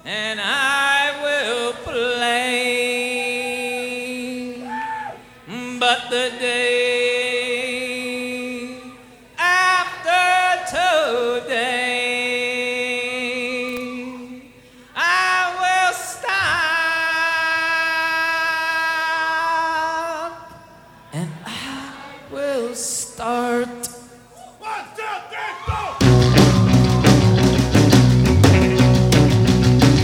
and I will play. But the day after today, I will stop and I will start. 1, 2, 3, 4.